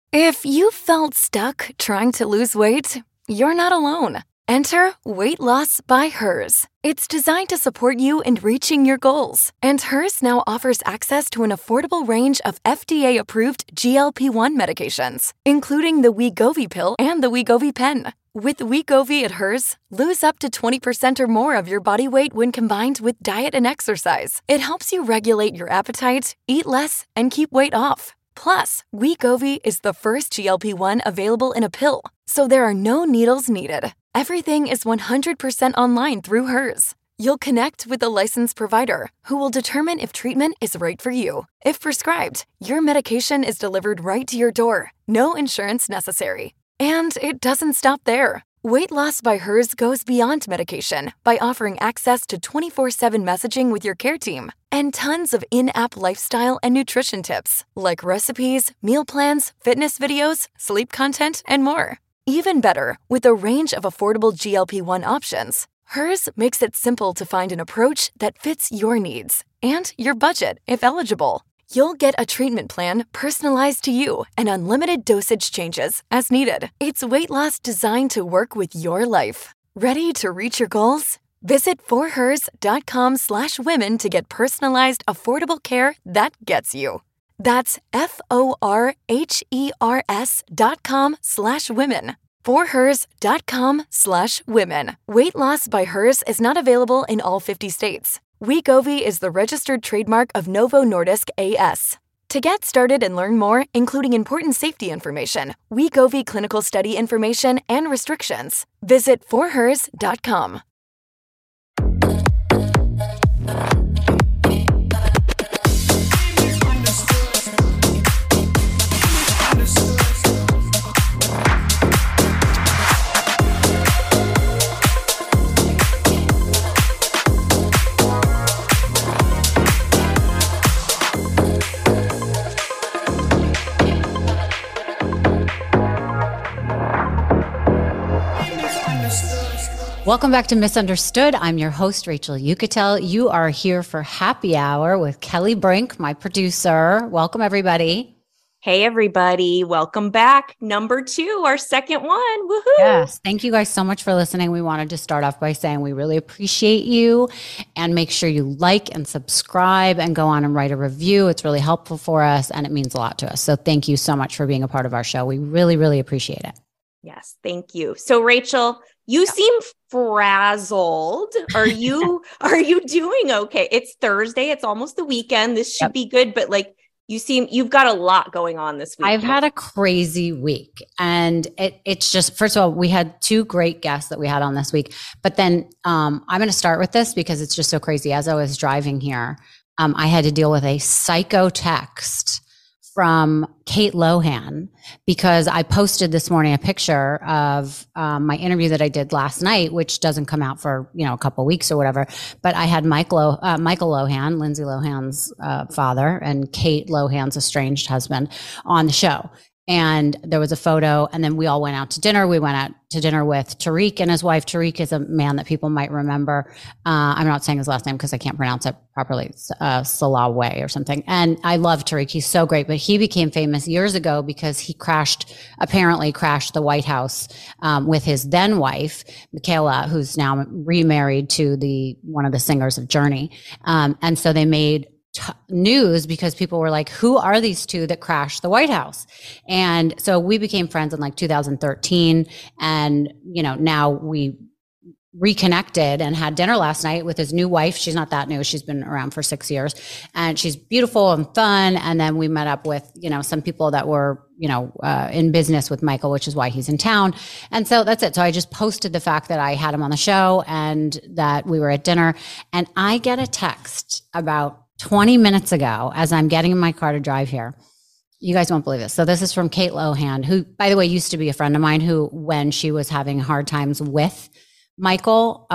If you felt stuck trying to lose weight, you're not alone. Enter Weight Loss by Hers. It's designed to support you in reaching your goals. And Hers now offers access to an affordable range of FDA-approved GLP-1 medications, including the Wegovy pill and the Wegovy pen. With Wegovy at Hers, lose up to 20% or more of your body weight when combined with diet and exercise. It helps you regulate your appetite, eat less, and keep weight off. Plus, Wegovy is the first GLP-1 available in a pill, so there are no needles needed. Everything is 100% online through Hers. You'll connect with a licensed provider who will determine if treatment is right for you. If prescribed, your medication is delivered right to your door. No insurance necessary. And it doesn't stop there. Weight Loss by Hers goes beyond medication by offering access to 24/7 messaging with your care team and tons of in-app lifestyle and nutrition tips like recipes, meal plans, fitness videos, sleep content, and more. Even better, with a range of affordable GLP-1 options, Hers makes it simple to find an approach that fits your needs and your budget if eligible. You'll get a treatment plan personalized to you and unlimited dosage changes as needed. It's weight loss designed to work with your life. Ready to reach your goals? Visit forhers.com/women to get personalized, affordable care that gets you. That's forhers.com/women. forhers.com/women. Weight Loss by Hers is not available in all 50 states. Wegovy is the registered trademark of Novo Nordisk A/S. To get started and learn more, including important safety information, Wegovy clinical study information, and restrictions, visit forhers.com. Welcome back to Misunderstood. I'm your host, Rachel Uchitel. You are here for Happy Hour with Kelly Brink, my producer. Welcome, everybody. Hey, everybody. Welcome back. Number 2, our second one. Woohoo. Yes. Thank you guys so much for listening. We wanted to start off by saying we really appreciate you, and make sure you like and subscribe and go on and write a review. It's really helpful for us and it means a lot to us. So thank you so much for being a part of our show. We really, really appreciate it. Yes. Thank you. So Rachel, you seem frazzled. Are you doing okay? It's Thursday. It's almost the weekend. This should be good, but you've got a lot going on this week. I've had a crazy week, and it's just, first of all, we had 2 great guests that we had on this week, but then I'm going to start with this because it's just so crazy. As I was driving here, I had to deal with a psycho text from Kate Lohan, because I posted this morning a picture of my interview that I did last night, which doesn't come out for, a couple of weeks or whatever. But I had Michael Lohan, Lindsay Lohan's father, and Kate Lohan's estranged husband on the show. And there was a photo, and then we all went out to dinner. We went out to dinner with Tariq and his wife. Tariq is a man that people might remember. I'm not saying his last name because I can't pronounce it properly. Salaway or something. And I love Tariq. He's so great. But he became famous years ago because he apparently crashed the White House with his then wife, Michaela, who's now remarried to one of the singers of Journey. And so they made news because people were like, who are these 2 that crashed the White House? And so we became friends in 2013. And, now we reconnected and had dinner last night with his new wife. She's not that new. She's been around for 6 years, and she's beautiful and fun. And then we met up with, some people that were, in business with Michael, which is why he's in town. And so that's it. So I just posted the fact that I had him on the show and that we were at dinner, and I get a text about 20 minutes ago as I'm getting in my car to drive here. You guys won't believe this. So this is from Kate Lohan, who, by the way, used to be a friend of mine, who, when she was having hard times with Michael,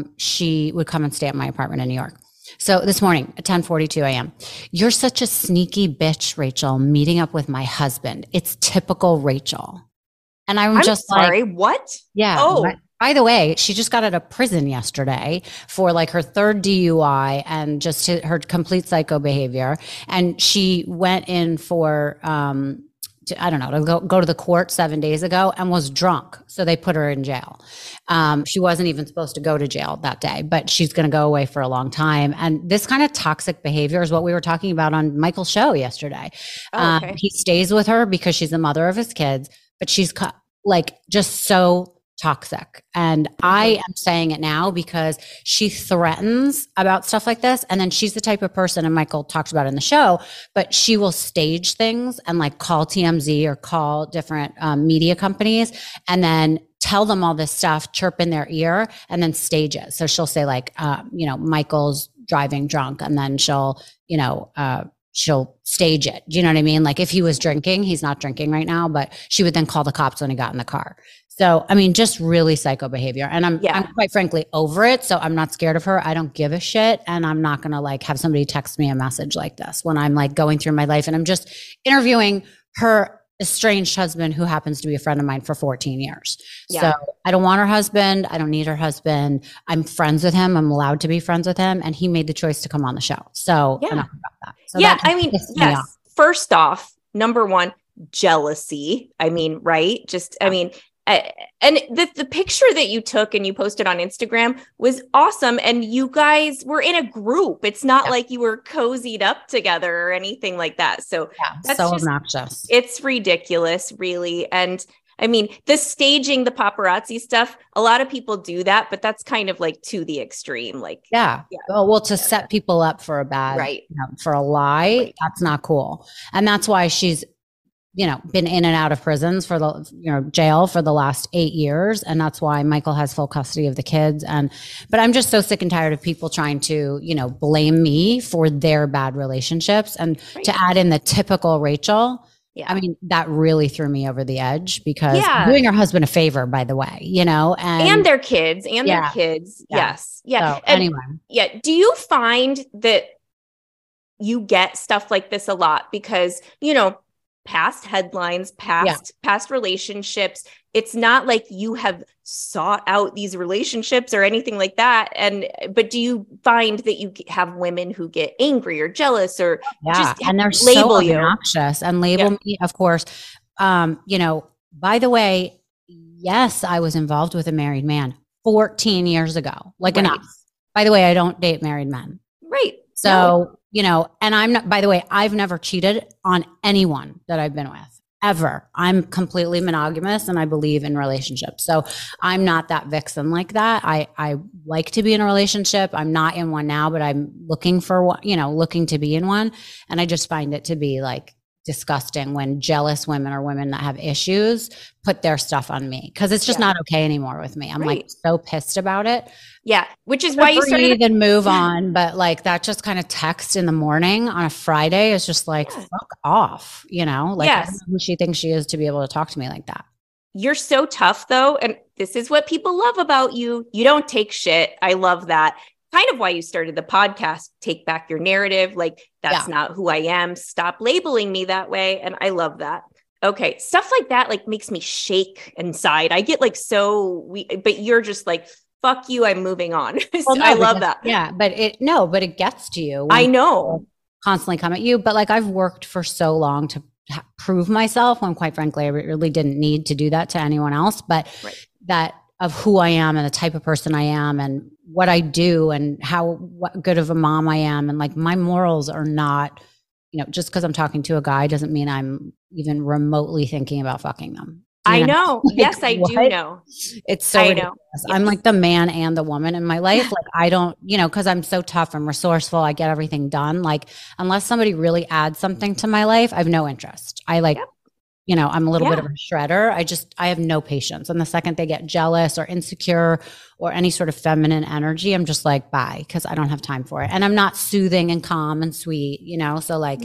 she would come and stay at my apartment in New York. So this morning at 10:42 a.m., you're such a sneaky bitch, Rachel, meeting up with my husband. It's typical Rachel. And I'm just sorry, like, what? Yeah. Oh. By the way, she just got out of prison yesterday for her 3rd DUI and just her complete psycho behavior. And she went in for I don't know, to go to the court 7 days ago and was drunk. So they put her in jail. She wasn't even supposed to go to jail that day, but she's going to go away for a long time. And this kind of toxic behavior is what we were talking about on Michael's show yesterday. Okay. He stays with her because she's the mother of his kids, but she's like just so toxic. And I am saying it now because she threatens about stuff like this. And then she's the type of person, and Michael talks about it in the show, but she will stage things and like call TMZ or call different media companies and then tell them all this stuff, chirp in their ear, and then stage it. So she'll say like, Michael's driving drunk, and then she'll stage it. Do you know what I mean? Like if he was drinking, he's not drinking right now, but she would then call the cops when he got in the car. So, I mean, just really psycho behavior. And I'm quite frankly over it. So I'm not scared of her. I don't give a shit. And I'm not going to like have somebody text me a message like this when I'm like going through my life and I'm just interviewing her estranged husband who happens to be a friend of mine for 14 years. Yeah. So I don't want her husband. I don't need her husband. I'm friends with him. I'm allowed to be friends with him. And he made the choice to come on the show. So enough about that. So yeah. I mean, yes. First off, number one, jealousy. I mean, right? Just, I mean, and the picture that you took and you posted on Instagram was awesome. And you guys were in a group. It's not like you were cozied up together or anything like that. So that's so obnoxious. It's ridiculous, really. And I mean, the staging, the paparazzi stuff, a lot of people do that, but that's kind of like to the extreme. Like, well, to set people up for a bad, for a lie, that's not cool. And that's why she's, been in and out of prisons for jail for the last 8 years. And that's why Michael has full custody of the kids. But I'm just so sick and tired of people trying to, blame me for their bad relationships and to add in the typical Rachel. Yeah. I mean, that really threw me over the edge because I'm doing her husband a favor, by the way, and their kids their kids. Yeah. Yes. Yeah. So, anyway. Yeah. Do you find that you get stuff like this a lot because, past headlines, past relationships. It's not like you have sought out these relationships or anything like that. But do you find that you have women who get angry or jealous or just and they're label so obnoxious and label me, of course. By the way, yes, I was involved with a married man 14 years ago. Enough. By the way, I don't date married men. Right. So, and I'm not, by the way, I've never cheated on anyone that I've been with ever. I'm completely monogamous and I believe in relationships. So I'm not that vixen like that. I like to be in a relationship. I'm not in one now, but I'm looking for one, looking to be in one. And I just find it to be like disgusting when jealous women or women that have issues put their stuff on me because it's just not okay anymore with me. I'm like so pissed about it. Yeah, which is why you started and move on. But like that just kind of text in the morning on a Friday is just like fuck off, I don't know who she thinks she is to be able to talk to me like that. You're so tough though, and this is what people love about you. You don't take shit. I love that. Kind of why you started the podcast, Take Back Your Narrative. Like, that's not who I am. Stop labeling me that way. And I love that. Okay. Stuff like that, like makes me shake inside. I get like, but you're just like, fuck you. I'm moving on. Well, I love that. Yeah. But it gets to you. I know. Constantly come at you. But like, I've worked for so long to prove myself when quite frankly, I really didn't need to do that to anyone else, but that of who I am and the type of person I am and what I do and what good of a mom I am. And like my morals are not, just because I'm talking to a guy doesn't mean I'm even remotely thinking about fucking them. I know. Like, yes, I do know. It's so ridiculous. Yes. I'm like the man and the woman in my life. Like I don't, because I'm so tough and resourceful. I get everything done. Like unless somebody really adds something to my life, I have no interest. I like, I'm a little bit of a shredder. I have no patience. And the second they get jealous or insecure or any sort of feminine energy, I'm just like, bye, because I don't have time for it. And I'm not soothing and calm and sweet, so like,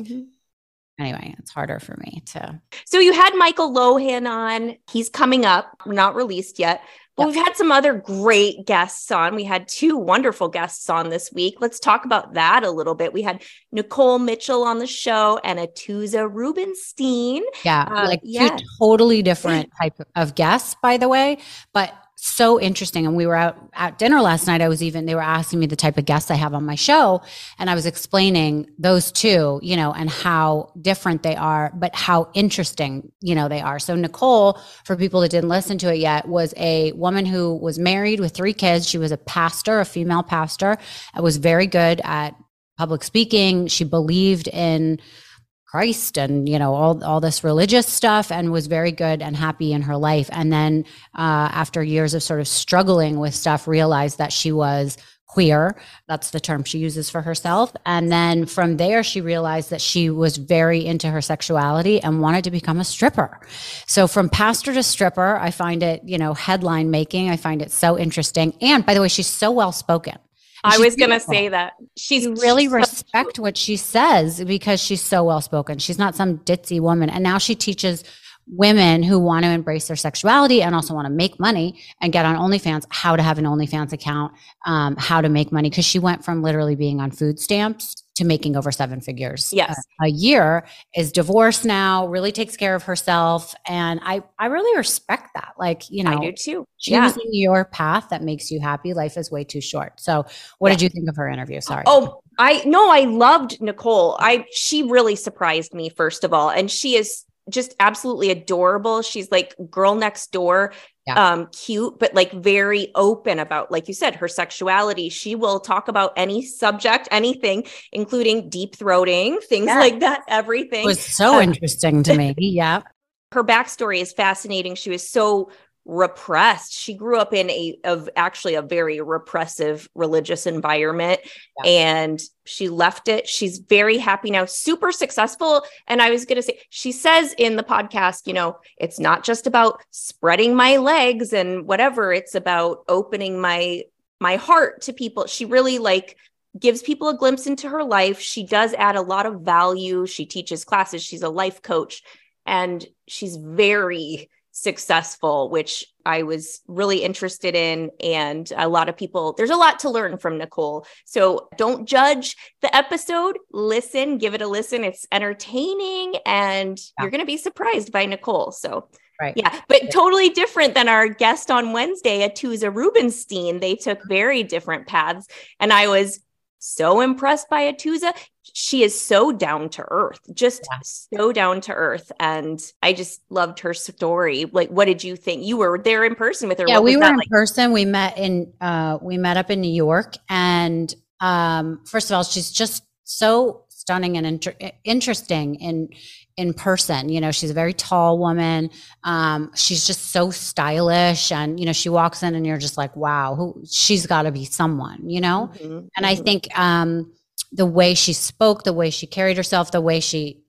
anyway, it's harder for me to. So you had Michael Lohan on. He's coming up, not released yet. But we've had some other great guests on. We had 2 wonderful guests on this week. Let's talk about that a little bit. We had Nicole Mitchell on the show and Atuza Rubenstein. Yeah, 2 totally different type of guests, by the way, but so interesting. And we were out at dinner last night. They were asking me the type of guests I have on my show. And I was explaining those two, and how different they are, but how interesting, they are. So Nicole, for people that didn't listen to it yet, was a woman who was married with 3 kids. She was a pastor, a female pastor. I was very good at public speaking. She believed in Christ and, all this religious stuff, and was very good and happy in her life. And then after years of sort of struggling with stuff, realized that she was queer. That's the term she uses for herself. And then from there, she realized that she was very into her sexuality and wanted to become a stripper. So from pastor to stripper, I find it, headline making. I find it so interesting. And by the way, she's so well spoken. I was going to say that. You really respect what she says because she's so well spoken. She's not some ditzy woman. And now she teaches women who want to embrace their sexuality and also want to make money and get on OnlyFans, how to have an OnlyFans account, how to make money. Because she went from literally being on food stamps to making over 7 figures a year, is divorced now, really takes care of herself. And I really respect that. Like, I do too. Choosing your path that makes you happy. Life is way too short. So what did you think of her interview? Sorry. I loved Nicole. She really surprised me, first of all. And she is just absolutely adorable. She's like girl next door, cute, but like very open about, like you said, her sexuality. She will talk about any subject, anything, including deep throating, things like that, everything. It was so interesting to me. Yeah. Her backstory is fascinating. She was so repressed. She grew up in actually a very repressive religious environment, and she left it. She's very happy now, super successful. And I was going to say, she says in the podcast, it's not just about spreading my legs and whatever, it's about opening my heart to people. She really gives people a glimpse into her life. She does add a lot of value. She teaches classes. She's a life coach, and she's very successful, which I was really interested in. And there's a lot to learn from Nicole. So don't judge the episode, give it a listen. It's entertaining and you're going to be surprised by Nicole. So but totally different than our guest on Wednesday, Atoosa Rubenstein. They took very different paths. And I was so impressed by Atoosa. She is so down to earth, so down to earth. And I just loved her story. Like, what did you think? You were there in person with her. Yeah, we were in person. We met up in New York. And first of all, she's just so stunning and interesting in person. She's a very tall woman. She's just so stylish, and she walks in and you're just like, wow, she's got to be someone, Mm-hmm. And I think the way she spoke, the way she carried herself, the way she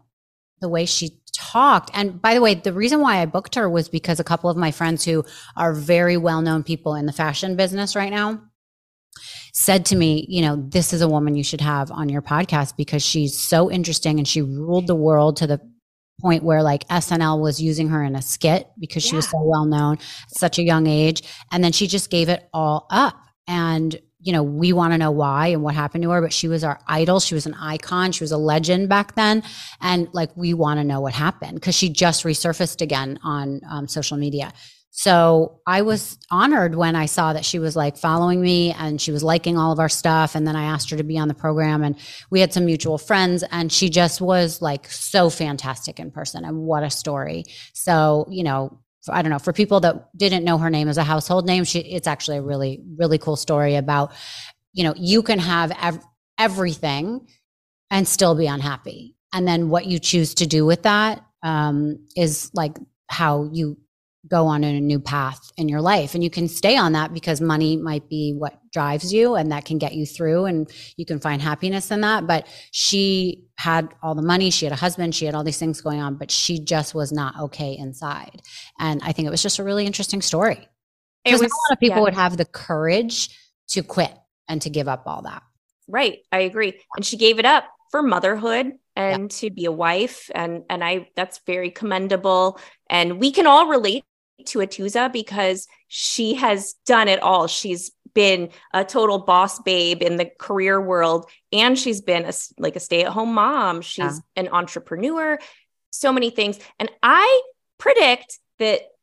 talked. And by the way, the reason why I booked her was because a couple of my friends who are very well-known people in the fashion business right now said to me, this is a woman you should have on your podcast because she's so interesting and she ruled the world to the point where like SNL was using her in a skit because she was so well known at such a young age. And then she just gave it all up. And, we want to know why and what happened to her, but she was our idol. She was an icon. She was a legend back then. And like, we want to know what happened because she just resurfaced again on social media. So I was honored when I saw that she was like following me and she was liking all of our stuff. And then I asked her to be on the program, and we had some mutual friends, and she just was like so fantastic in person, and what a story. So, I don't know, for people that didn't know her name as a household name, it's actually a really, really cool story about, you can have everything and still be unhappy. And then what you choose to do with that is like how you go on in a new path in your life. And you can stay on that because money might be what drives you, and that can get you through, and you can find happiness in that. But she had all the money, she had a husband, she had all these things going on, but she just was not okay inside. And I think it was just a really interesting story. Because not a lot of people would have the courage to quit and to give up all that. Right. I agree. And she gave it up for motherhood and to be a wife. And that's very commendable. And we can all relate to Atoosa because she has done it all. She's been a total boss babe in the career world, and she's been a stay-at-home mom. She's an entrepreneur, so many things. And I predict that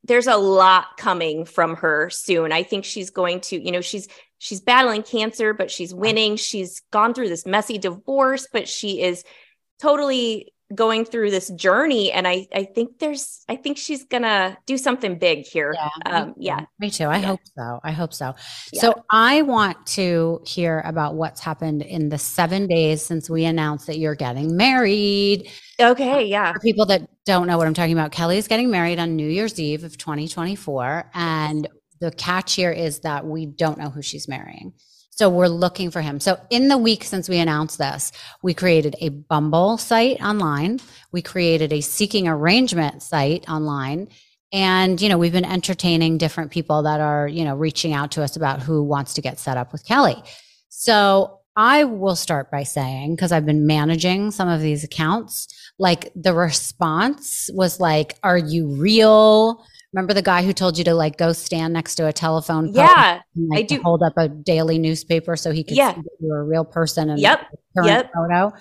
there's a lot coming from her soon. I think she's going to, she's battling cancer, but she's winning. She's gone through this messy divorce, but she is totally going through this journey. And I think she's gonna do something big here. Me too. I hope so. Yeah. So I want to hear about what's happened in the 7 days since we announced that you're getting married. Okay. Yeah. For people that don't know what I'm talking about, Kelly is getting married on New Year's Eve of 2024. And the catch here is that we don't know who she's marrying. So we're looking for him. So in the week since we announced this, we created a Bumble site online. We created a seeking arrangement site online. And, we've been entertaining different people that are, reaching out to us about who wants to get set up with Kelly. So I will start by saying, because I've been managing some of these accounts, like the response was like, are you real? Remember the guy who told you to like go stand next to a telephone pole? Yeah, and, like, I do. Hold up a daily newspaper so he could see that you were a real person and current photo.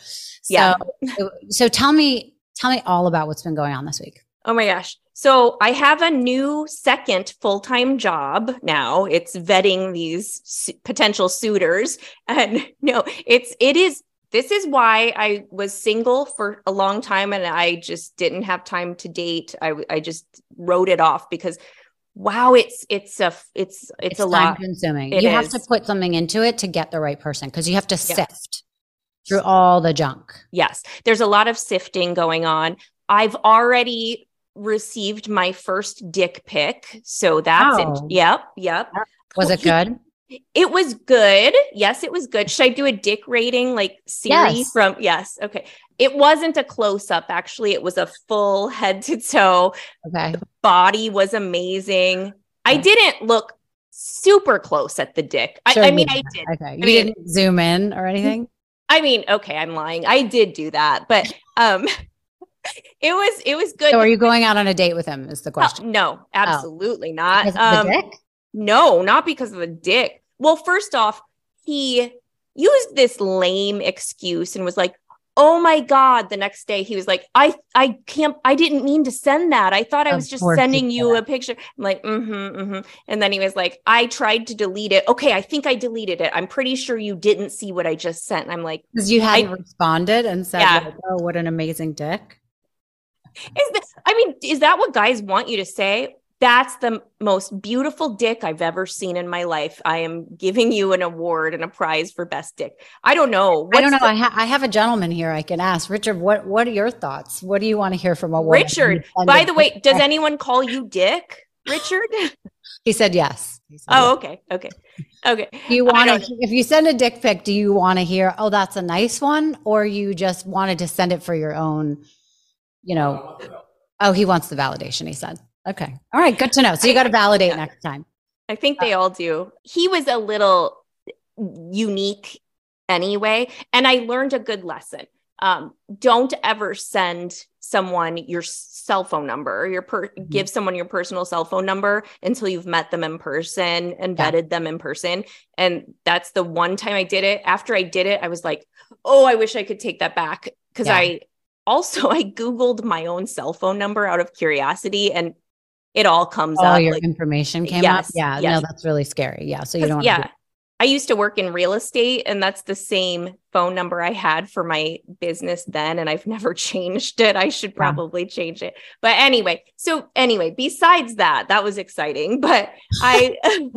So tell me all about what's been going on this week. Oh my gosh. So I have a new second full-time job now. It's vetting these potential suitors. And no, this is why I was single for a long time and I just didn't have time to date. I just wrote it off because wow, it's a lot. Time consuming. You have to put something into it to get the right person because you have to sift through all the junk. Yes. There's a lot of sifting going on. I've already received my first dick pic. So that's it. Yep. Was it good? It was good. Yes, it was good. Should I do a dick rating like Siri from? Yes. Okay. It wasn't a close up. Actually, it was a full head to toe. Okay. The body was amazing. I didn't look super close at the dick. I mean, I did. Okay. You didn't zoom in or anything? I mean, okay, I'm lying. I did do that, but it was good. So are you going out on a date with him is the question? No, absolutely not. Because of the dick? No, not because of the dick. Well, first off, he used this lame excuse and was like, oh my God. The next day he was like, I didn't mean to send that. I thought I was just sending you a picture. I'm like, And then he was like, I tried to delete it. Okay. I think I deleted it. I'm pretty sure you didn't see what I just sent. And I'm like, because you hadn't responded and said, like, oh, what an amazing dick. Is that what guys want you to say? That's the most beautiful dick I've ever seen in my life. I am giving you an award and a prize for best dick. I don't know. I have a gentleman here I can ask. Richard, what are your thoughts? What do you want to hear from a woman? Richard, by the way, does anyone call you Dick, Richard? He said yes. Okay. Do you want to, if you send a dick pic, do you want to hear, oh, that's a nice one? Or you just wanted to send it for your own, oh, he wants the validation, he said. Okay. All right. Good to know. So you got to validate next time. I think they all do. He was a little unique anyway. And I learned a good lesson. Don't ever send someone your cell phone number, give someone your personal cell phone number until you've met them in person and vetted them in person. And that's the one time I did it. After I did it, I was like, oh, I wish I could take that back. Because I Googled my own cell phone number out of curiosity and it all comes up. All your information came up? Yeah. No, that's really scary. Yeah. So you don't want to I used to work in real estate and that's the same phone number I had for my business then. And I've never changed it. I should probably change it. But anyway, besides that was exciting. But I'm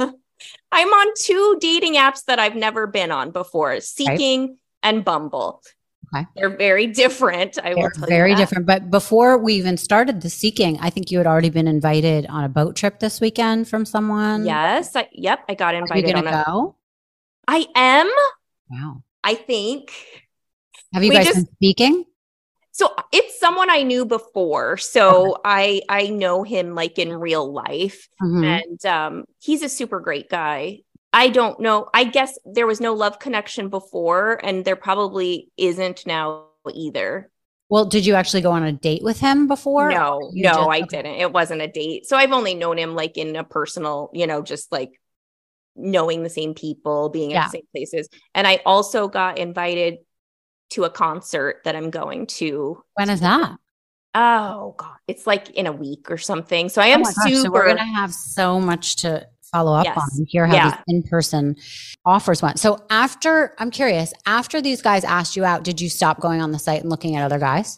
on 2 dating apps that I've never been on before, Seeking and Bumble. Okay. They're very different. They're very different. But before we even started the Seeking, I think you had already been invited on a boat trip this weekend from someone. Yes. I got invited. Are you going to go? I am. Wow. I think. Have you guys been speaking? So it's someone I knew before. So I know him like in real life. Mm-hmm. And he's a super great guy. I don't know. I guess there was no love connection before, and there probably isn't now either. Well, did you actually go on a date with him before? No, I didn't. It wasn't a date. So I've only known him like in a personal, just like knowing the same people, being at the same places. And I also got invited to a concert that I'm going to. When is that? Oh God, it's like in a week or something. So I Oh am my gosh. So we're super, going to have so much to follow up on yes. and hear how Yeah. these in-person offers went. So I'm curious, after these guys asked you out, did you stop going on the site and looking at other guys?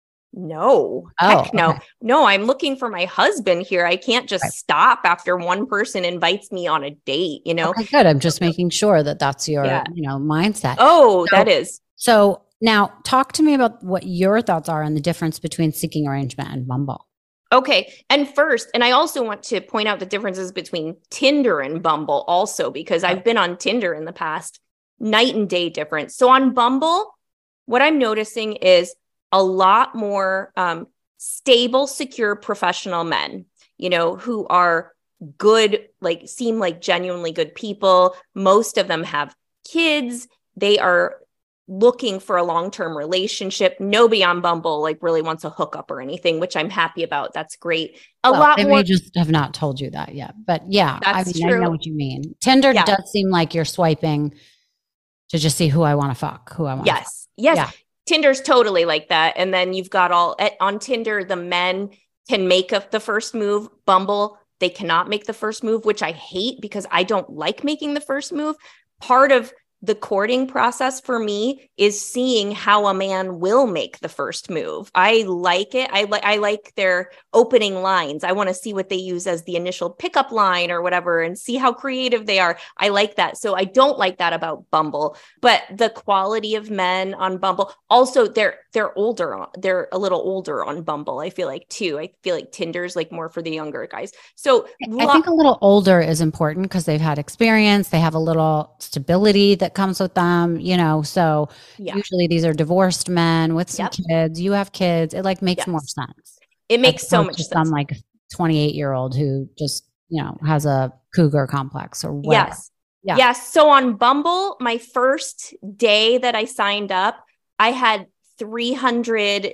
No, Oh, heck no. okay. No, I'm looking for my husband here. I can't just Right. stop after one person invites me on a date, you know? Okay, good. I'm just making sure that that's your, Yeah. mindset. Oh, So, that is. so now talk to me about what your thoughts are on the difference between Seeking Arrangement and Bumble. Okay. And first, and I also want to point out the differences between Tinder and Bumble also, because I've been on Tinder in the past, night and day difference. So on Bumble, what I'm noticing is a lot more stable, secure, professional men, who are good, like seem like genuinely good people. Most of them have kids. They are looking for a long-term relationship. Nobody on Bumble like really wants a hookup or anything, which I'm happy about. That's great. A lot they more. may just have not told you that yet, but yeah, That's I true. know what you mean. Tinder does seem like you're swiping to just see who I want to fuck, who I want. Yes. Yes. Yeah. Tinder's totally like that. And then you've got on Tinder, the men can make the first move. Bumble, they cannot make the first move, which I hate because I don't like making the first move. Part of the courting process for me is seeing how a man will make the first move. I like it. I like their opening lines. I want to see what they use as the initial pickup line or whatever and see how creative they are. I like that. So I don't like that about Bumble, but the quality of men on Bumble, also they're older. They're a little older on Bumble. I feel like too. I feel like Tinder's like more for the younger guys. So I think a little older is important because they've had experience. They have a little stability that comes with them, so usually these are divorced men with some kids. You have kids. It like makes more sense. It makes so much sense. Some like 28-year-old who just, has a cougar complex or whatever. Yes. Yeah. Yes. So on Bumble, my first day that I signed up, I had 300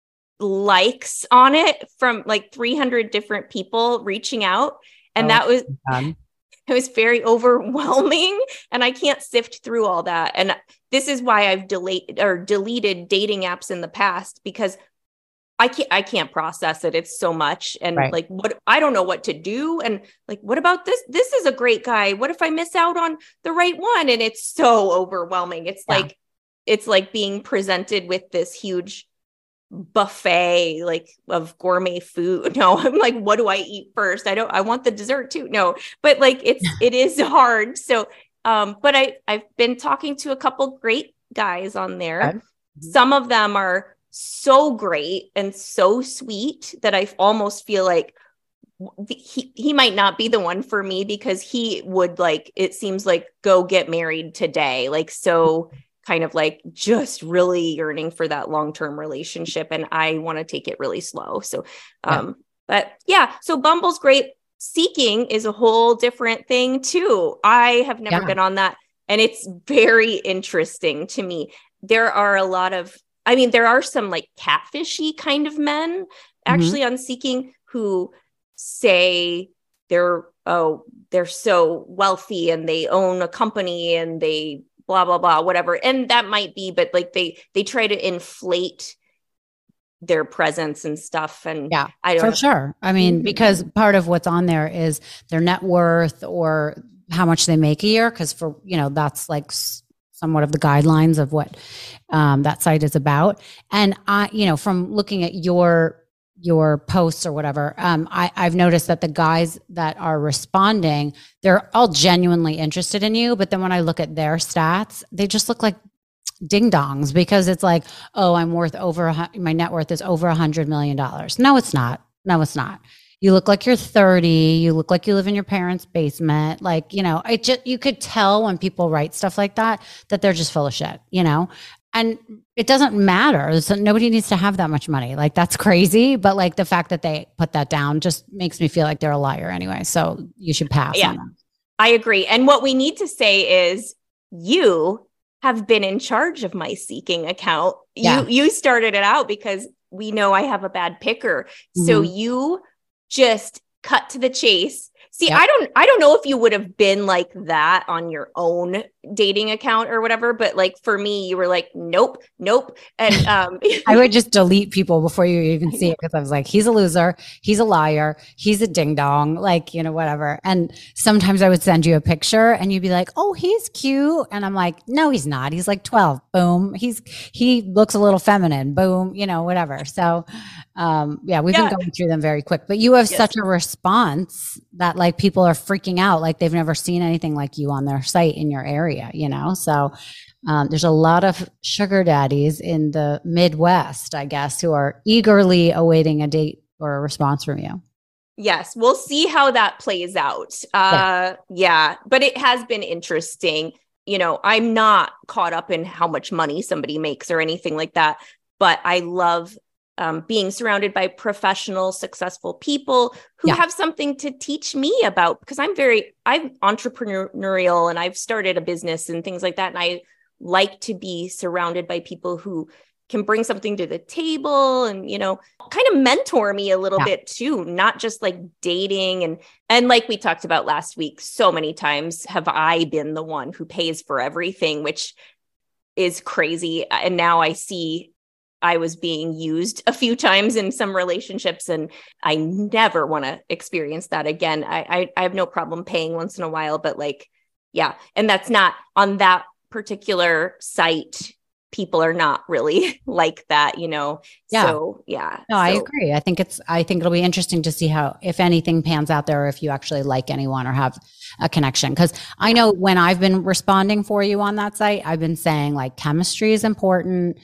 likes on it from like 300 different people reaching out. And that was, it was very overwhelming and I can't sift through all that. And this is why I've deleted dating apps in the past because I can't process it. It's so much. And like, I don't know what to do. And like, what about this? This is a great guy. What if I miss out on the right one? And it's so overwhelming. It's like being presented with this huge buffet like of gourmet food. No, I'm like, what do I eat first? I want the dessert too. No, but like it is hard. So but I've been talking to a couple great guys on there. Okay. Some of them are so great and so sweet that I almost feel like he might not be the one for me because he would like, it seems like go get married today. Like, so kind of like just really yearning for that long-term relationship. And I want to take it really slow. So, but yeah, so Bumble's great. Seeking is a whole different thing too. I have never been on that. And it's very interesting to me. There are there are some like catfishy kind of men actually on Seeking who say they're so wealthy and they own a company and they blah, blah, blah, whatever. And that might be, but like they try to inflate their presence and stuff. And I don't know. For sure. I mean, because part of what's on there is their net worth or how much they make a year. Cause for, that's like somewhat of the guidelines of what that site is about. And I, from looking at your posts or whatever, I've noticed that the guys that are responding, they're all genuinely interested in you. But then when I look at their stats, they just look like ding dongs because it's like, oh, I'm worth my net worth is over $100 million. No, it's not. No, it's not. You look like you're 30. You look like you live in your parents' basement. Like, you could tell when people write stuff like that they're just full of shit, and it doesn't matter. So nobody needs to have that much money. Like that's crazy. But like the fact that they put that down just makes me feel like they're a liar anyway. So you should pass on them. I agree. And what we need to say is you have been in charge of my Seeking account. You started it out because we know I have a bad picker. So you just cut to the chase See, yep. I don't know if you would have been like that on your own dating account or whatever, but like for me, you were like, nope. And I would just delete people before you even see it, because I was like, he's a loser, he's a liar, he's a ding dong, like, whatever. And sometimes I would send you a picture and you'd be like, oh, he's cute. And I'm like, no, he's not. He's like 12. Boom. He looks a little feminine. Boom. Whatever. So we've been going through them very quick, but you have such a response that like people are freaking out. Like they've never seen anything like you on their site in your area, so there's a lot of sugar daddies in the Midwest, I guess, who are eagerly awaiting a date or a response from you. Yes, we'll see how that plays out. But it has been interesting. I'm not caught up in how much money somebody makes or anything like that, but I love being surrounded by professional, successful people who have something to teach me about, because I'm entrepreneurial and I've started a business and things like that. And I like to be surrounded by people who can bring something to the table and, kind of mentor me a little bit too, not just like dating. And like we talked about last week, so many times have I been the one who pays for everything, which is crazy. And now I see I was being used a few times in some relationships, and I never want to experience that again. I have no problem paying once in a while, but and that's not on that particular site. People are not really like that, So, I agree. I think it'll be interesting to see how, if anything pans out there, or if you actually like anyone or have a connection. Cause I know when I've been responding for you on that site, I've been saying like chemistry is important,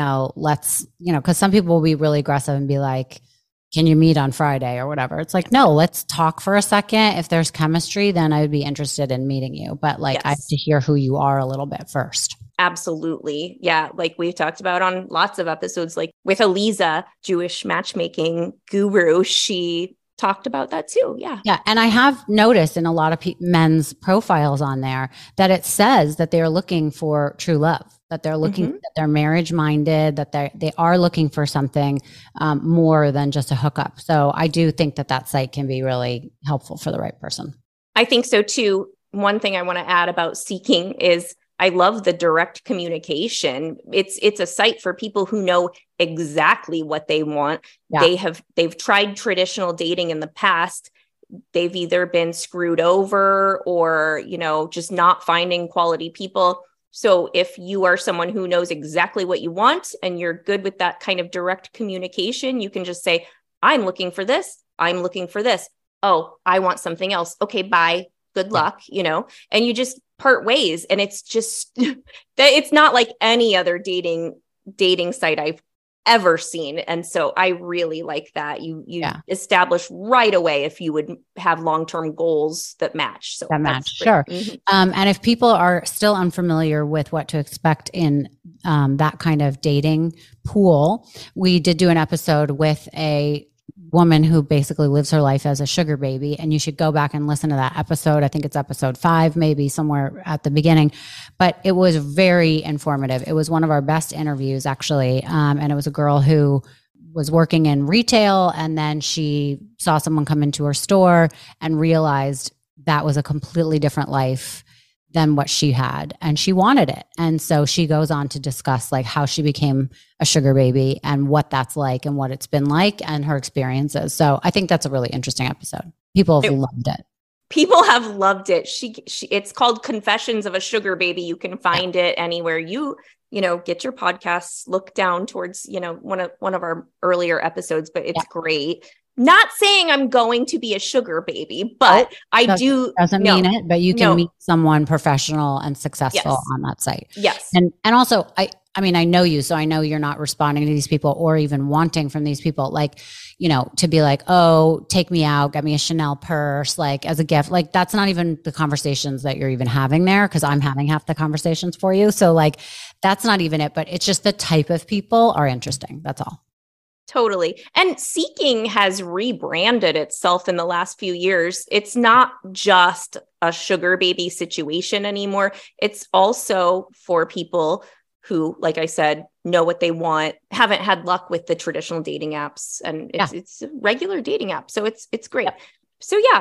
let's, cause some people will be really aggressive and be like, can you meet on Friday or whatever? It's like, no, let's talk for a second. If there's chemistry, then I would be interested in meeting you. But I have to hear who you are a little bit first. Absolutely. Yeah. Like we've talked about on lots of episodes, like with Aliza, Jewish matchmaking guru, she talked about that too. Yeah. Yeah. And I have noticed in a lot of men's profiles on there that it says that they're looking for true love, that they're looking, that they're marriage minded, that they are looking for something more than just a hookup. So I do think that site can be really helpful for the right person. I think so too. One thing I want to add about Seeking is I love the direct communication. It's a site for people who know exactly what they want. Yeah. They've tried traditional dating in the past. They've either been screwed over or, just not finding quality people. So if you are someone who knows exactly what you want and you're good with that kind of direct communication, you can just say, I'm looking for this. I'm looking for this. Oh, I want something else. Okay, bye. Good luck, and you just part ways. And it's just it's not like any other dating site I've ever seen. And so I really like that. You establish right away if you would have long-term goals that match. So sure. And if people are still unfamiliar with what to expect in that kind of dating pool, we did do an episode with a woman who basically lives her life as a sugar baby. And you should go back and listen to that episode. I think it's episode 5, maybe somewhere at the beginning, but it was very informative. It was one of our best interviews actually. And it was a girl who was working in retail, and then she saw someone come into her store and realized that was a completely different life than what she had, and she wanted it. And so she goes on to discuss like how she became a sugar baby and what that's like and what it's been like and her experiences. So I think that's a really interesting episode. People have loved it. People have loved it. She it's called Confessions of a Sugar Baby. You can find it anywhere you get your podcasts. Look down towards, one of our earlier episodes, but it's great. Not saying I'm going to be a sugar baby, but doesn't mean it, but you can meet someone professional and successful on that site. Yes. And also I mean, I know you, so I know you're not responding to these people or even wanting from these people, like, to be like, oh, take me out, get me a Chanel purse, like as a gift. Like that's not even the conversations that you're even having there, because I'm having half the conversations for you. So like, that's not even it, but it's just the type of people are interesting. That's all. Totally. And Seeking has rebranded itself in the last few years. It's not just a sugar baby situation anymore. It's also for people who, like I said, know what they want, haven't had luck with the traditional dating apps, and it's a regular dating app. So it's great. Yep. So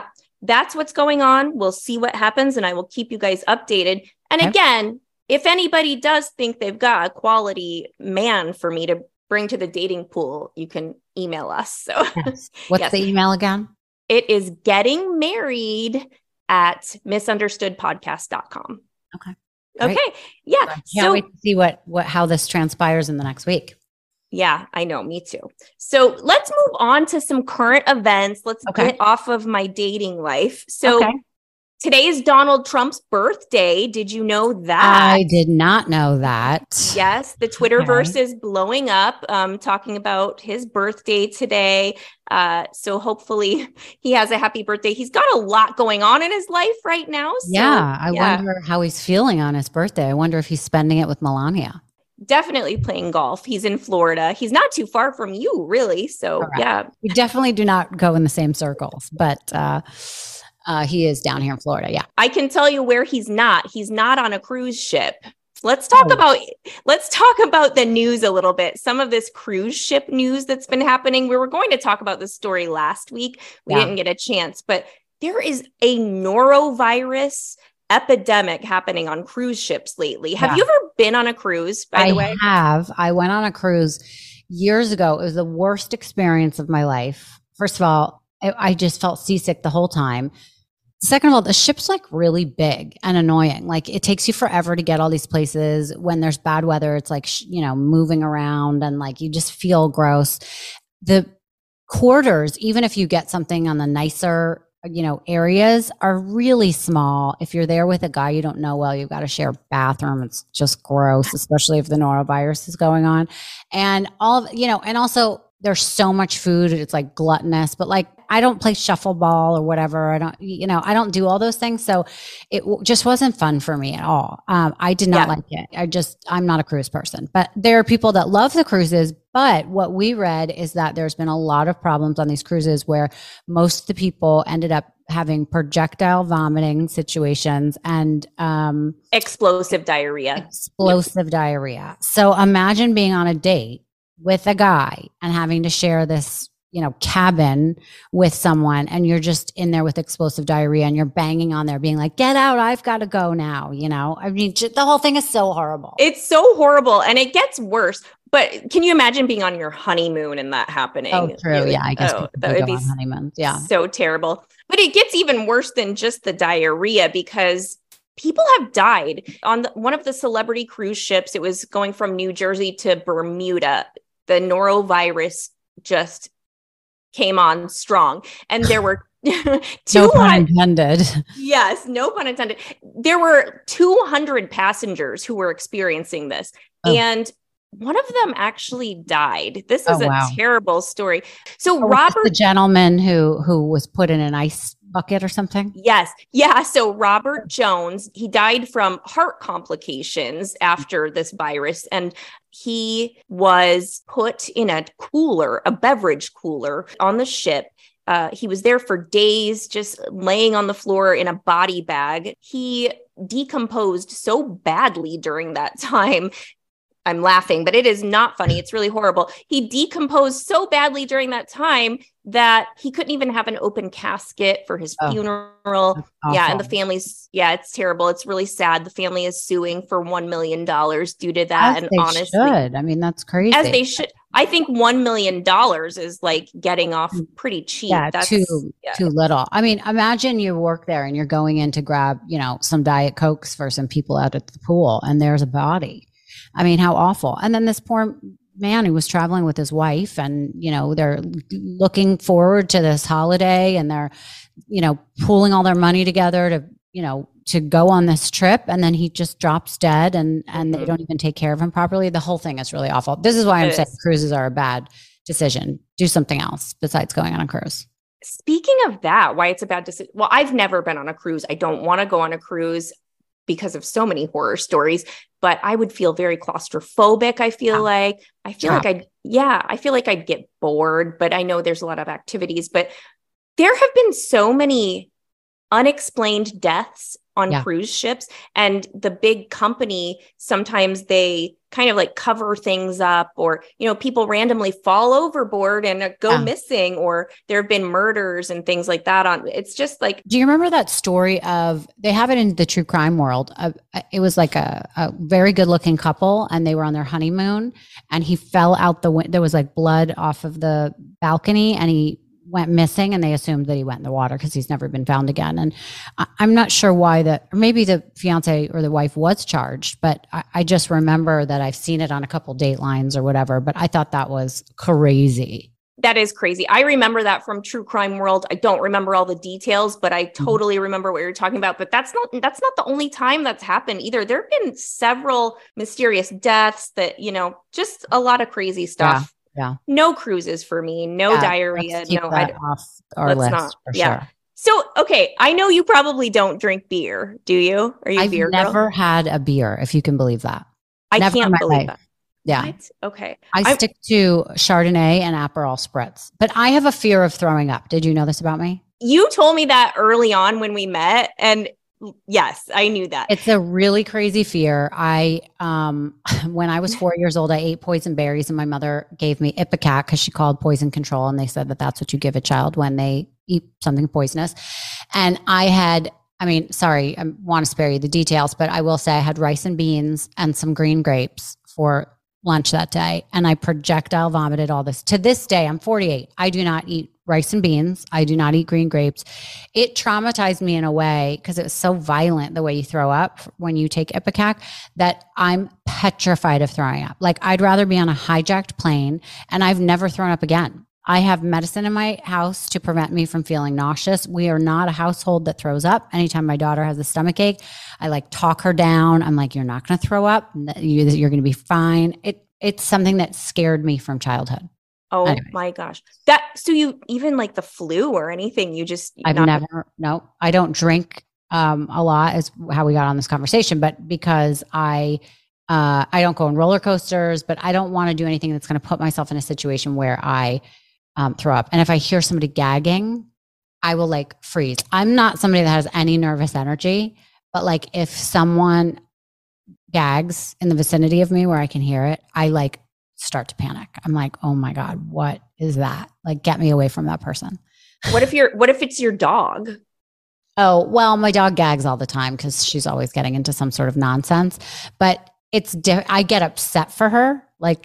that's what's going on. We'll see what happens, and I will keep you guys updated. And again, if anybody does think they've got a quality man for me to bring to the dating pool, you can email us. So what's the email again? It is gettingmarried@misunderstoodpodcast.com. Okay. Okay. Yeah. I can't wait to see how this transpires in the next week. Yeah, I know. Me too. So let's move on to some current events. Let's get off of my dating life. So today is Donald Trump's birthday. Did you know that? I did not know that. Yes, the Twitterverse is blowing up, talking about his birthday today. So hopefully he has a happy birthday. He's got a lot going on in his life right now. So, I wonder how he's feeling on his birthday. I wonder if he's spending it with Melania. Definitely playing golf. He's in Florida. He's not too far from you, really. So, We definitely do not go in the same circles, but he is down here in Florida. Yeah. I can tell you where he's not. He's not on a cruise ship. Let's talk about the news a little bit. Some of this cruise ship news that's been happening. We were going to talk about this story last week. We didn't get a chance, but there is a norovirus epidemic happening on cruise ships lately. Have you ever been on a cruise, by the way? I have. I went on a cruise years ago. It was the worst experience of my life. First of all, I just felt seasick the whole time. Second of all, the ship's like really big and annoying. Like it takes you forever to get all these places. When there's bad weather, it's like, moving around and like you just feel gross. The quarters, even if you get something on the nicer areas, are really small. If you're there with a guy you don't know well, you've got to share a bathroom. It's just gross, especially if the norovirus is going on. And and also there's so much food. It's like gluttonous, but like, I don't play shuffleball or whatever. I don't do all those things. So it just wasn't fun for me at all. I did not like it. I'm not a cruise person, but there are people that love the cruises. But what we read is that there's been a lot of problems on these cruises where most of the people ended up having projectile vomiting situations and explosive diarrhea. Diarrhea. So imagine being on a date with a guy and having to share this, cabin with someone, and you're just in there with explosive diarrhea and you're banging on there being like, get out, I've got to go now. I mean, the whole thing is so horrible. It's so horrible, and it gets worse. But can you imagine being on your honeymoon and that happening? Oh, true. Yeah, I guess that would be on honeymoons. Yeah, so terrible. But it gets even worse than just the diarrhea, because people have died on one of the celebrity cruise ships. It was going from New Jersey to Bermuda. The norovirus just came on strong, and there were no pun intended. Yes, no pun intended. There were 200 passengers who were experiencing this, and one of them actually died. This is a terrible story. So Robert, the gentleman who was put in an ice bucket or something? Yes. Yeah. So Robert Jones, he died from heart complications after this virus, and he was put in a beverage cooler on the ship. He was there for days, just laying on the floor in a body bag. He decomposed so badly during that time. I'm laughing, but it is not funny. It's really horrible. He decomposed so badly during that time that he couldn't even have an open casket for his funeral. Yeah. And the family's, it's terrible. It's really sad. The family is suing for $1 million due to that. As and honestly, should. I mean, that's crazy. As they should. I think $1 million is like getting off pretty cheap. Yeah, that's too little. I mean, imagine you work there and you're going in to grab, some Diet Cokes for some people out at the pool, and there's a body. I mean, how awful. And then this poor man who was traveling with his wife, and, they're looking forward to this holiday, and they're, pooling all their money together to go on this trip. And then he just drops dead, and they don't even take care of him properly. The whole thing is really awful. This is why I'm saying cruises are a bad decision. Do something else besides going on a cruise. Speaking of that, why it's a bad decision. Well, I've never been on a cruise. I don't want to go on a cruise because of so many horror stories, but I would feel very claustrophobic. I feel like I'd get bored, but I know there's a lot of activities, but there have been so many unexplained deaths on cruise ships, and the big company, sometimes they kind of like cover things up, or, people randomly fall overboard and go missing, or there have been murders and things like that it's just like, do you remember that story of, they have it in the true crime world. It was like a very good looking couple, and they were on their honeymoon, and he fell out the window. There was like blood off of the balcony, and he went missing, and they assumed that he went in the water because he's never been found again. And I'm not sure why or maybe the fiance or the wife was charged, but I just remember that I've seen it on a couple Datelines or whatever, but I thought that was crazy. That is crazy. I remember that from True Crime World. I don't remember all the details, but I totally remember what you're talking about. But that's not the only time that's happened either. There have been several mysterious deaths that, just a lot of crazy stuff. Yeah. No cruises for me. No diarrhea. No, off our list. Not. For sure. So, okay. I know you probably don't drink beer. Do you? Are you a beer girl? I've never had a beer, if you can believe that. I can't believe that. Yeah. What? Okay. I stick to Chardonnay and Aperol spritz, but I have a fear of throwing up. Did you know this about me? You told me that early on when we met, and yes, I knew that. It's a really crazy fear. When I was 4 years old, I ate poison berries, and my mother gave me Ipecac because she called poison control. And they said that that's what you give a child when they eat something poisonous. And I want to spare you the details, but I will say I had rice and beans and some green grapes for lunch that day. And I projectile vomited all this. To this day, I'm 48. I do not eat rice and beans. I do not eat green grapes. It traumatized me in a way because it was so violent the way you throw up when you take Ipecac that I'm petrified of throwing up. Like, I'd rather be on a hijacked plane, and I've never thrown up again. I have medicine in my house to prevent me from feeling nauseous. We are not a household that throws up. Anytime my daughter has a stomach ache, I like talk her down. I'm like, you're not going to throw up. You're going to be fine. It's something that scared me from childhood. Oh my gosh. So you even like the flu or anything, no, I don't drink a lot is how we got on this conversation, but because I don't go on roller coasters, but I don't want to do anything that's going to put myself in a situation where I throw up. And if I hear somebody gagging, I will like freeze. I'm not somebody that has any nervous energy, but like if someone gags in the vicinity of me where I can hear it, I like start to panic. I'm like, oh my God, what is that? Like, get me away from that person. What if it's your dog? Oh, well, my dog gags all the time because she's always getting into some sort of nonsense, but I get upset for her. Like,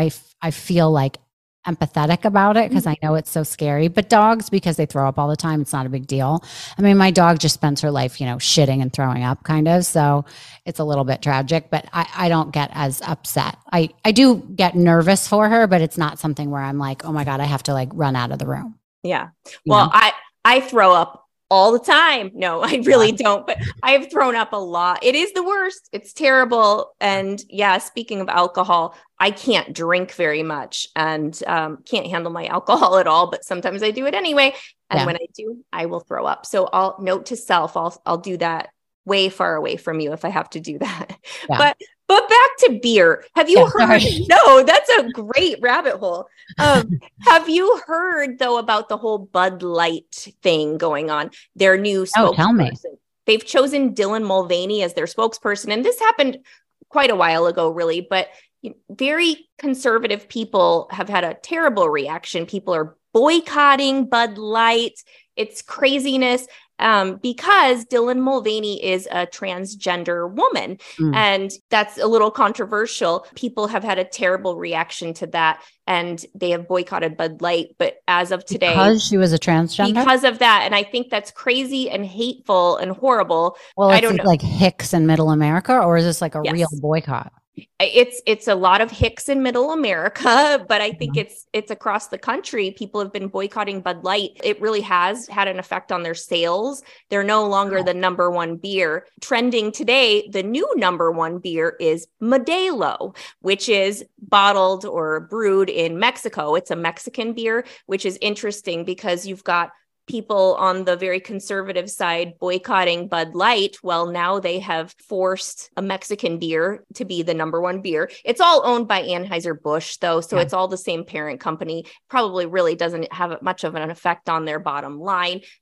I feel like empathetic about it because I know it's so scary, but dogs, because they throw up all the time, it's not a big deal. I mean, my dog just spends her life, shitting and throwing up kind of. So it's a little bit tragic, but I don't get as upset. I do get nervous for her, but it's not something where I'm like, oh my God, I have to like run out of the room. Yeah. Well, I throw up all the time. No, I really don't, but I've thrown up a lot. It is the worst. It's terrible. And yeah, speaking of alcohol, I can't drink very much and can't handle my alcohol at all, but sometimes I do it anyway. And when I do, I will throw up. So I'll note to self, I'll do that way far away from you if I have to do that. Yeah. But back to beer. Have you heard? Sorry. No, that's a great rabbit hole. Have you heard though about the whole Bud Light thing going on? Their new spokesperson. Tell me. They've chosen Dylan Mulvaney as their spokesperson, and this happened quite a while ago, really. But very conservative people have had a terrible reaction. People are boycotting Bud Light. It's craziness. Because Dylan Mulvaney is a transgender woman. And that's a little controversial. People have had a terrible reaction to that, and they have boycotted Bud Light. But as of today, because she was a transgender, because of that. And I think that's crazy and hateful and horrible. Well, I don't know. Like Hicks in Middle America, or is this like a real boycott? It's a lot of Hicks in Middle America, but I think it's across the country. People have been boycotting Bud Light. It really has had an effect on their sales. They're no longer the number one beer. Trending today, the new number one beer is Modelo, which is bottled or brewed in Mexico. It's a Mexican beer, which is interesting because you've got people on the very conservative side boycotting Bud Light. Well, now they have forced a Mexican beer to be the number one beer. It's all owned by Anheuser-Busch, though, so it's all the same parent company. Probably really doesn't have much of an effect on their bottom line.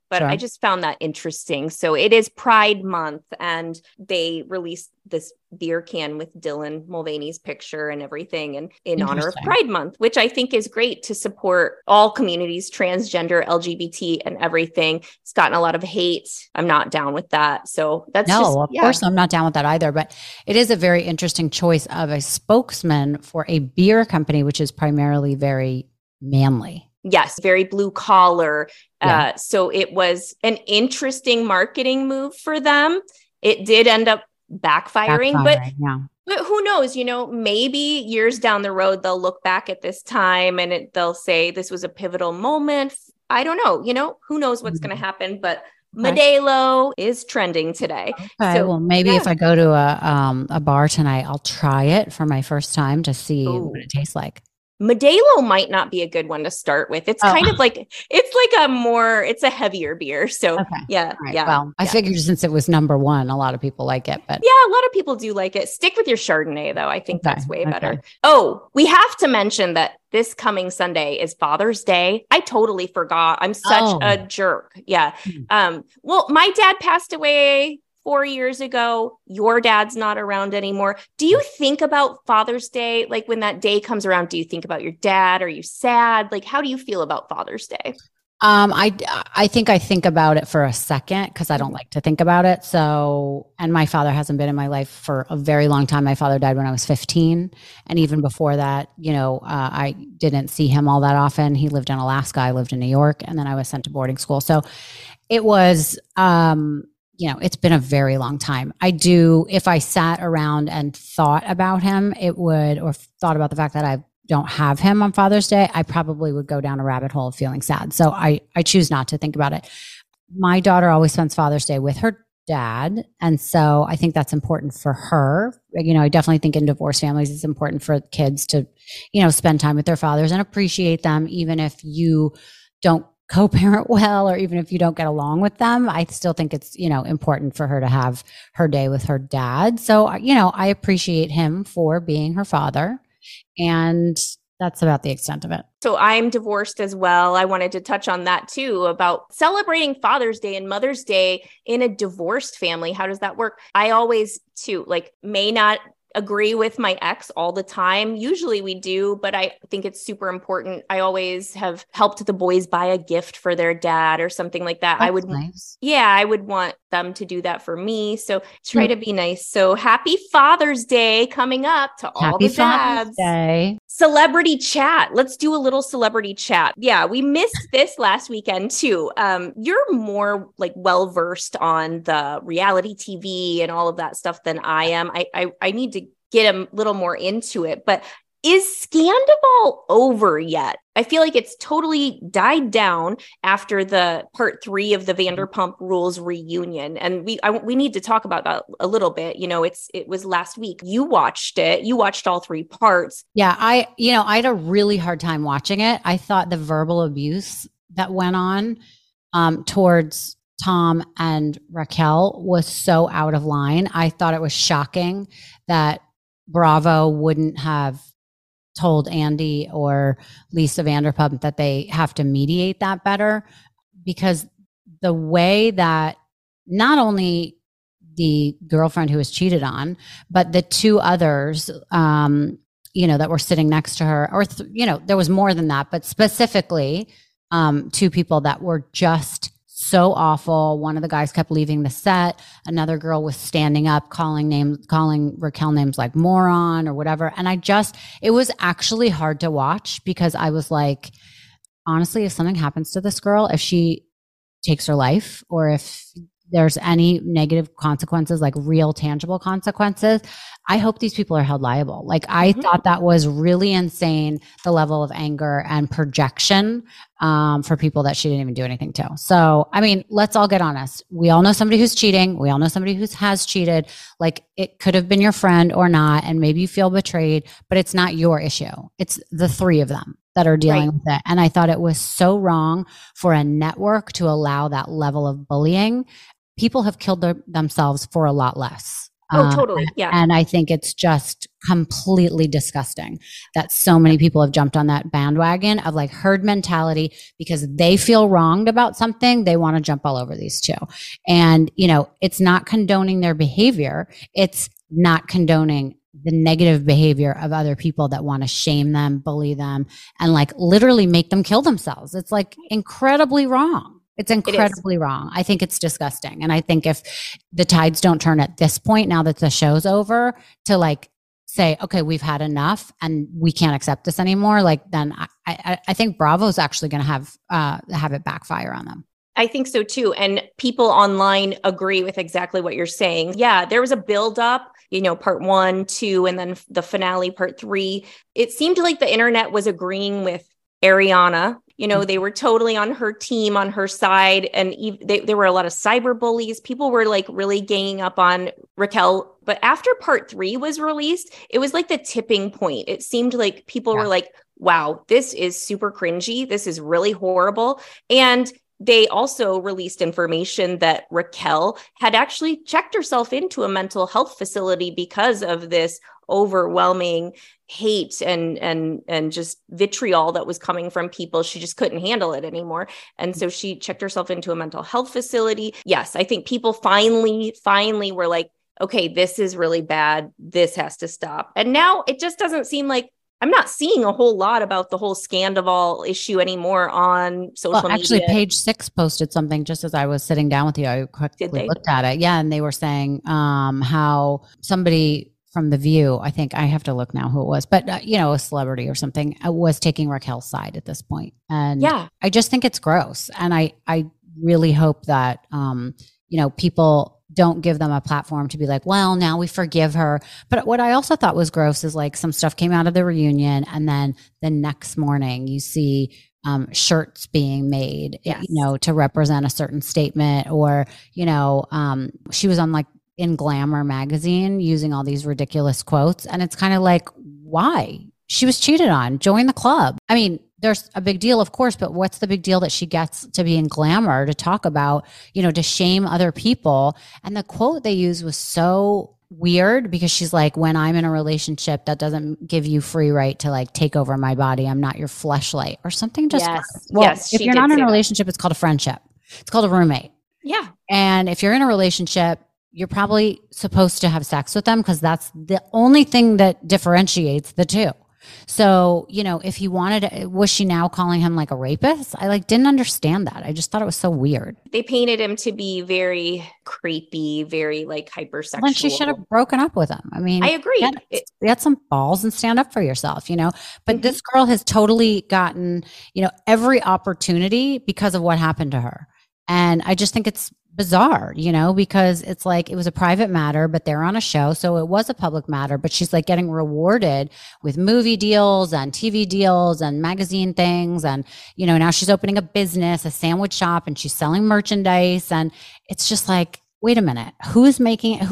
but Sure. I just found that interesting. So it is Pride Month, and they released this beer can with Dylan Mulvaney's picture and everything, and in honor of Pride Month, which I think is great to support all communities, transgender, LGBT, and everything. It's gotten a lot of hate. I'm not down with that. So that's of course I'm not down with that either. But it is a very interesting choice of a spokesman for a beer company, which is primarily very manly. Yes, very blue collar. Yeah. So it was an interesting marketing move for them. It did end up backfiring, but who knows, maybe years down the road, they'll look back at this time and they'll say this was a pivotal moment. I don't know, who knows what's going to happen, but Modelo is trending today. Okay. So, well, maybe if I go to a bar tonight, I'll try it for my first time to see what it tastes like. Modelo might not be a good one to start with. It's kind of like, it's a heavier beer. So yeah. Well, I figured since it was number one, a lot of people like it, but yeah, a lot of people do like it. Stick with your Chardonnay though. I think that's way better. Oh, we have to mention that this coming Sunday is Father's Day. I totally forgot. I'm such a jerk. Yeah. Well, my dad passed away 4 years ago. Your dad's not around anymore. Do you think about Father's Day? Like when that day comes around, do you think about your dad? Are you sad? Like, how do you feel about Father's Day? I think about it for a second because I don't like to think about it. So, and my father hasn't been in my life for a very long time. My father died when I was 15. And even before that, I didn't see him all that often. He lived in Alaska. I lived in New York, and then I was sent to boarding school. So it was, it's been a very long time. If I sat around and thought about him, or thought about the fact that I don't have him on Father's Day, I probably would go down a rabbit hole of feeling sad. So I choose not to think about it. My daughter always spends Father's Day with her dad. And so I think that's important for her. I definitely think in divorced families, it's important for kids to, spend time with their fathers and appreciate them, even if you don't co-parent well, or even if you don't get along with them. I still think it's, important for her to have her day with her dad. So, I appreciate him for being her father. And that's about the extent of it. So I'm divorced as well. I wanted to touch on that too, about celebrating Father's Day and Mother's Day in a divorced family. How does that work? I always too, may not agree with my ex all the time. Usually we do, but I think it's super important. I always have helped the boys buy a gift for their dad or something like that. That's nice. I would want them to do that for me. So try to be nice. So happy Father's Day coming up to all the dads. Day. Celebrity chat. Let's do a little celebrity chat. Yeah, we missed this last weekend too. You're more well-versed on the reality TV and all of that stuff than I am. I need to get a little more into it, but is Scandoval over yet? I feel like it's totally died down after the part 3 of the Vanderpump Rules reunion. And we need to talk about that a little bit. It was last week. You watched it. You watched all 3 parts. Yeah. I had a really hard time watching it. I thought the verbal abuse that went on towards Tom and Raquel was so out of line. I thought it was shocking that Bravo wouldn't have told Andy or Lisa Vanderpump that they have to mediate that better, because the way that not only the girlfriend who was cheated on, but the 2 others, that were sitting next to her, or, there was more than that, but specifically 2 people that were just so awful. One of the guys kept leaving the set. Another girl was standing up, calling Raquel names like moron or whatever. And it was actually hard to watch, because I was like, honestly, if something happens to this girl, if she takes her life, or if there's any negative consequences, like real tangible consequences, I hope these people are held liable. I thought that was really insane, the level of anger and projection for people that she didn't even do anything to. So, let's all get honest. We all know somebody who's cheating. We all know somebody who has cheated. It could have been your friend or not, and maybe you feel betrayed, but it's not your issue. It's the 3 of them that are dealing with it. And I thought it was so wrong for a network to allow that level of bullying. People have killed themselves for a lot less. Oh, totally. Yeah. And I think it's just completely disgusting that so many people have jumped on that bandwagon of like herd mentality because they feel wronged about something. They want to jump all over these two. And, you know, it's not condoning their behavior. It's not condoning the negative behavior of other people that want to shame them, bully them, and like literally make them kill themselves. It's like incredibly wrong. It's incredibly wrong. I think it's disgusting. And I think if the tides don't turn at this point, now that the show's over, to like say, okay, we've had enough and we can't accept this anymore, like then I think Bravo's actually going to have it backfire on them. I think so too. And people online agree with exactly what you're saying. Yeah, there was a buildup, you know, part 1, 2, and then the finale, part 3. It seemed like the internet was agreeing with Ariana. You know, they were totally on her team, on her side. And there were a lot of cyber bullies. People were like really ganging up on Raquel. But after part 3 was released, it was like the tipping point. It seemed like people were like, wow, this is super cringy. This is really horrible. And they also released information that Raquel had actually checked herself into a mental health facility because of this overwhelming hate and just vitriol that was coming from people. She just couldn't handle it anymore. And so she checked herself into a mental health facility. Yes, I think people finally were like, okay, this is really bad. This has to stop. And now it just doesn't seem like I'm not seeing a whole lot about the whole Scandoval issue anymore on social media. Actually, Page 6 posted something just as I was sitting down with you. I quickly looked at it. Yeah. And they were saying how somebody from The View, I think I have to look now who it was, but you know, a celebrity or something was taking Raquel's side at this point. And I just think it's gross. And I really hope that, you know, people don't give them a platform to be like, well, now we forgive her. But what I also thought was gross is like some stuff came out of the reunion and then the next morning you see shirts being made, you know, to represent a certain statement, or, you know, she was on like in Glamour magazine using all these ridiculous quotes. And it's kind of like, why? She was cheated on. Join the club. I mean, there's a big deal, of course, but what's the big deal that she gets to be in Glamour to talk about, you know, to shame other people? And the quote they used was so weird because she's like, when I'm in a relationship, that doesn't give you free right to like take over my body. I'm not your fleshlight or something. Just if you're not in a relationship, it's called a friendship. It's called a roommate. Yeah. And if you're in a relationship, you're probably supposed to have sex with them because that's the only thing that differentiates the two. So, you know, if he wanted, was she now calling him like a rapist? I like didn't understand that. I just thought it was so weird. They painted him to be very creepy, very like hypersexual. Then she should have broken up with him. I mean, I agree. Get some balls and stand up for yourself, you know, but this girl has totally gotten, you know, every opportunity because of what happened to her. And I just think it's bizarre, you know, because it's like it was a private matter, but they're on a show. So it was a public matter, but she's like getting rewarded with movie deals and TV deals and magazine things. And, you know, now she's opening a business, a sandwich shop, and she's selling merchandise. And it's just like, wait a minute, who's making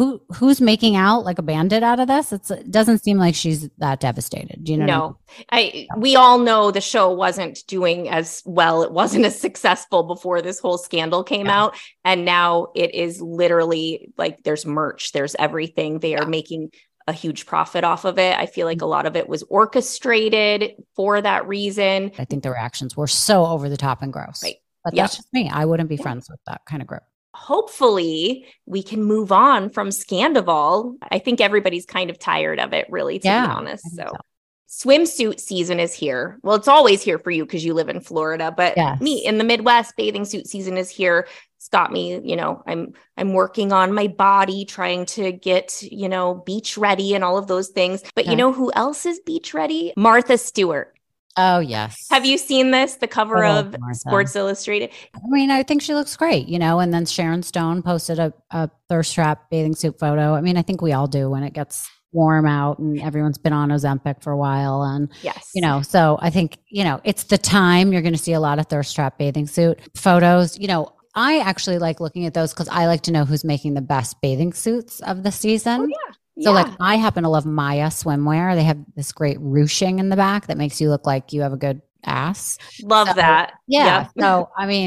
out like a bandit out of this? It doesn't seem like she's that devastated. Do you know? No, we all know the show wasn't doing as well. It wasn't as successful before this whole scandal came out. And now it is literally like there's merch, there's everything. They are making a huge profit off of it. I feel like a lot of it was orchestrated for that reason. I think the reactions were so over the top and gross. Right. But that's just me. I wouldn't be friends with that kind of group. Hopefully we can move on from Scandoval. I think everybody's kind of tired of it, really, to be honest. So swimsuit season is here. Well, it's always here for you because you live in Florida, but me in the Midwest, bathing suit season is here. It's got me, you know, I'm working on my body, trying to get, you know, beach ready and all of those things. But you know who else is beach ready? Martha Stewart. Oh, yes. Have you seen this? The cover of Sports Illustrated? I mean, I think she looks great, you know, and then Sharon Stone posted a thirst trap bathing suit photo. I mean, I think we all do when it gets warm out and everyone's been on Ozempic for a while. And, you know, so I think, you know, it's the time you're going to see a lot of thirst trap bathing suit photos. You know, I actually like looking at those because I like to know who's making the best bathing suits of the season. Oh, yeah. So like I happen to love Maya swimwear. They have this great ruching in the back that makes you look like you have a good ass. Love that. Yeah. So, I mean,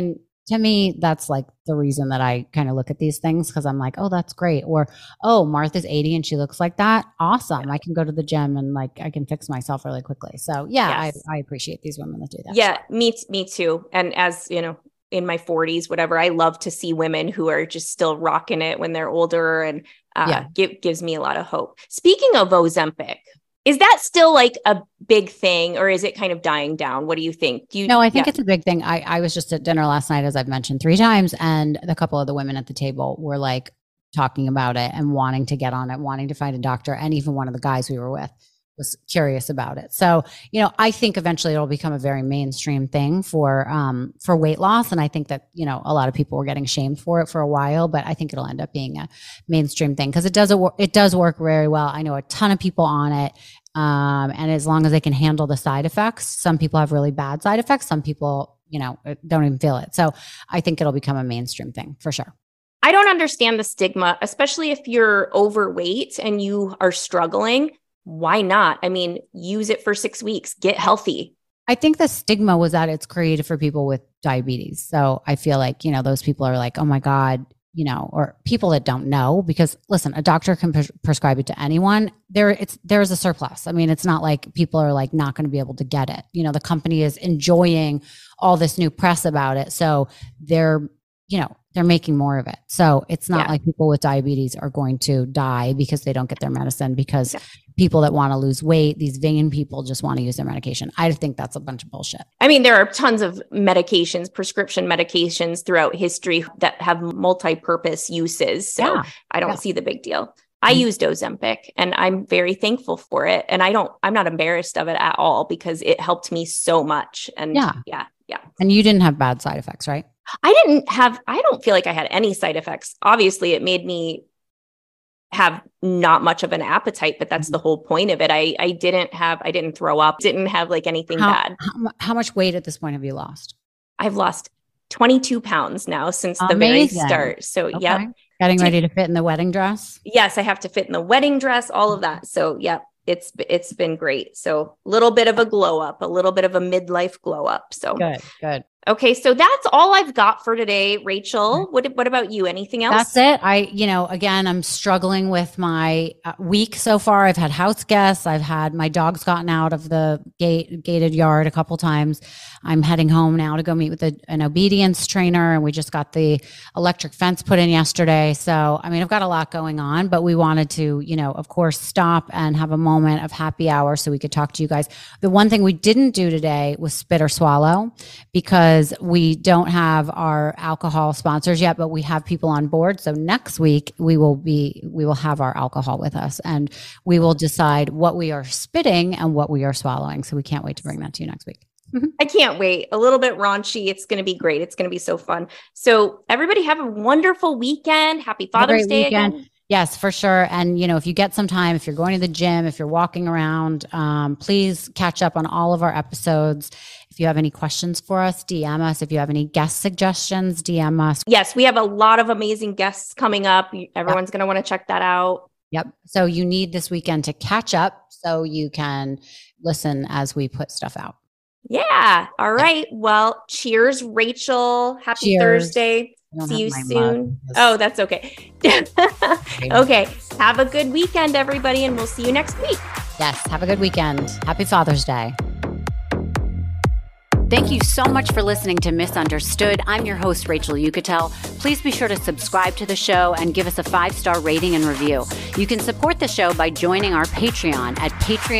to me, that's like the reason that I kind of look at these things, because I'm like, oh, that's great. Or, oh, Martha's 80 and she looks like that. Awesome. I can go to the gym and like I can fix myself really quickly. So yeah, Yes. I appreciate these women that do that. Yeah, me too. And as you know, in my 40s, whatever, I love to see women who are just still rocking it when they're older, and gives me a lot of hope. Speaking of Ozempic, is that still like a big thing, or is it kind of dying down? What do you think? No, I think it's a big thing. I was just at dinner last night, as I've mentioned 3 times, and a couple of the women at the table were like talking about it and wanting to get on it, wanting to find a doctor. And even one of the guys we were with was curious about it. So, I think eventually it'll become a very mainstream thing for weight loss. And I think that, a lot of people were getting shamed for it for a while, but I think it'll end up being a mainstream thing because it does work very well. I know a ton of people on it. And as long as they can handle the side effects, some people have really bad side effects. Some people, don't even feel it. So I think it'll become a mainstream thing for sure. I don't understand the stigma, especially if you're overweight and you are struggling. Why not? I mean, use it for 6 weeks, get healthy. I think the stigma was that it's created for people with diabetes. So I feel like, those people are like, oh my God, or people that don't know, because listen, a doctor can prescribe it to anyone. There's a surplus. I mean, it's not like people are like not going to be able to get it. The company is enjoying all this new press about it. So they're making more of it. So it's not like people with diabetes are going to die because they don't get their medicine, because people that want to lose weight, these vain people, just want to use their medication. I think that's a bunch of bullshit. I mean, there are tons of medications, prescription medications throughout history that have multi-purpose uses. So I don't see the big deal. I used Ozempic and I'm very thankful for it. And I'm not embarrassed of it at all because it helped me so much. And yeah. And you didn't have bad side effects, right? I don't feel like I had any side effects. Obviously it made me have not much of an appetite, but that's the whole point of it. I didn't throw up, didn't have like anything bad. How much weight at this point have you lost? I've lost 22 pounds now since the very start. So Getting ready to fit in the wedding dress? Yes, I have to fit in the wedding dress, all of that. So it's been great. So a little bit of a glow up, a little bit of a midlife glow up. So good. Okay. So that's all I've got for today. Rachel, what about you? Anything else? That's it. Again, I'm struggling with my week so far. I've had house guests. I've had my dog's gotten out of the gated yard a couple times. I'm heading home now to go meet with an obedience trainer. And we just got the electric fence put in yesterday. So, I mean, I've got a lot going on, but we wanted to, of course, stop and have a moment of happy hour so we could talk to you guys. The one thing we didn't do today was spit or swallow, because we don't have our alcohol sponsors yet, but we have people on board. So next week we will have our alcohol with us, and we will decide what we are spitting and what we are swallowing. So we can't wait to bring that to you next week. I can't wait. A little bit raunchy. It's going to be great. It's going to be so fun. So everybody have a wonderful weekend. Happy Father's Day again. Yes, for sure. And, if you get some time, if you're going to the gym, if you're walking around, please catch up on all of our episodes. If you have any questions for us, DM us. If you have any guest suggestions, DM us. Yes, we have a lot of amazing guests coming up. Everyone's going to want to check that out. Yep. So you need this weekend to catch up so you can listen as we put stuff out. Yeah. All right. Well, cheers, Rachel. Happy Thursday. See you soon. Oh, that's okay. Okay. Have a good weekend, everybody, and we'll see you next week. Yes. Have a good weekend. Happy Father's Day. Thank you so much for listening to Misunderstood. I'm your host, Rachel Uchitel. Please be sure to subscribe to the show and give us a 5-star rating and review. You can support the show by joining our Patreon at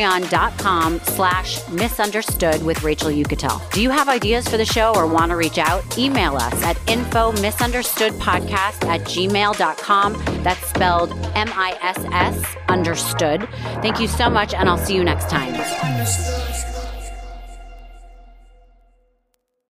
patreon.com/misunderstood with Rachel Uchitel. Do you have ideas for the show or want to reach out? Email us at info misunderstoodpodcast@gmail.com. That's spelled MISS understood. Thank you so much, and I'll see you next time.